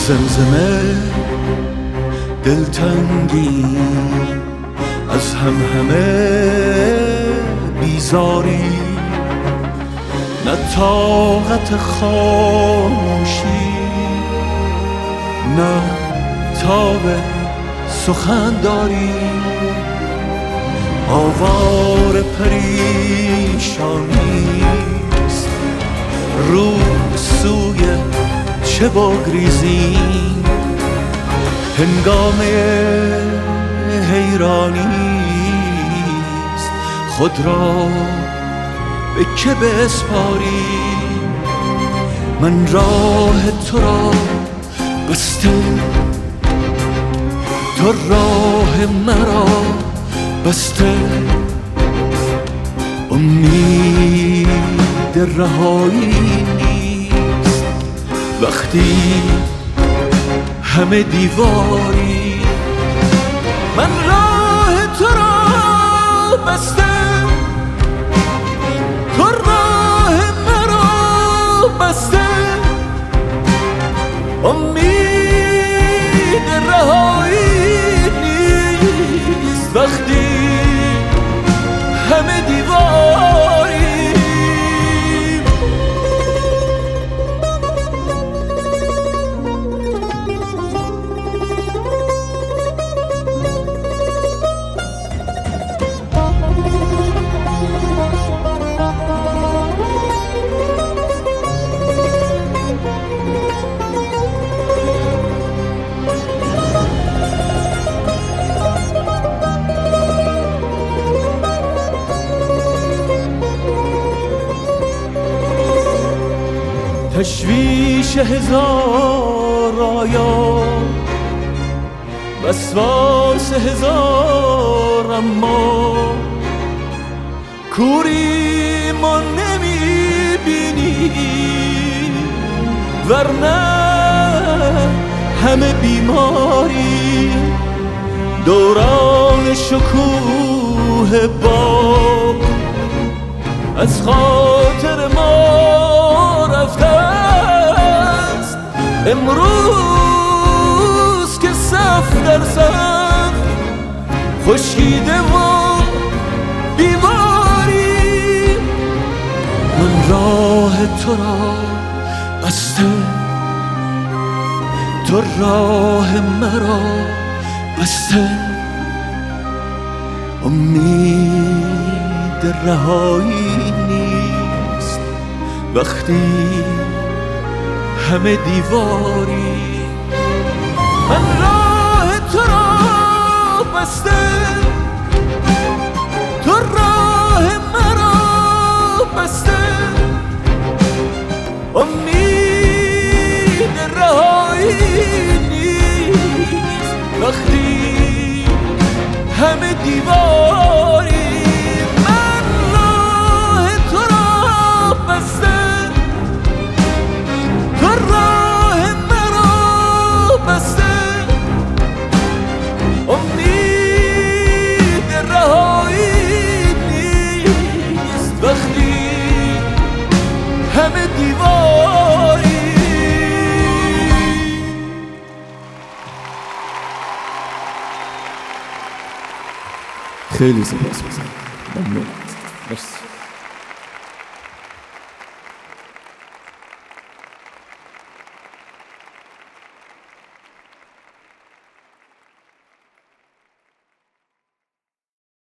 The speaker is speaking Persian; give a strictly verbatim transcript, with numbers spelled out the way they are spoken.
زمزمه دلتنگی از هم همه بیزاری، نه طاقت خاموشی نه تاب سخن داری. آوار پریشانیست رو سوی چه بگریزیم، هنگامه حیرانیست خود را به که بسپاریم. من راه تو را بسته، تو راه مرا بسته، امید رهایی نیست وقتی همه دیواری. من راه تو را بسته، تو راه مرا بسته، امید رهایی نیست وقتی همه دیواری. تشویش هزار آیا، وسواس هزار اما، کوری ما نمیبینی ورنه همه بیماری. دوران شکوه باغ از خاطر ما رفته است، امروز که صف در صف خشکیده و بیماری. من راه تو را بسته، تو راه مرا بسته، امید رهایی نیست وقتی همه دیواری. من راه تو را بسته، تو راه مرا بسته، امید رهایی نیست وقتی همه دیواری. من راه تو را بسته، تو راه مرا بسته، امید رهایی نیست وقتی همه دیواری. خیلی سپاس گذارم. ممنون. مرسی.